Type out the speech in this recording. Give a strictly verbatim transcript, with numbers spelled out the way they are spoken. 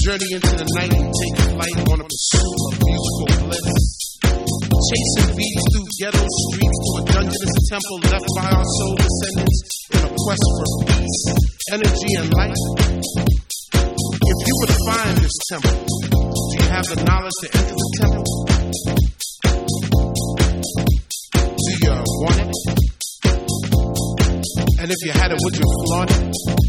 journey into the night and take flight on a pursuit of musical bliss. Chasing beats through ghetto streets to a dungeonous temple left by our soul descendants in a quest for peace, energy, and light. If you were to find this temple, do you have the knowledge to enter the temple? Do you want it? And if you had it, would you flaunt it?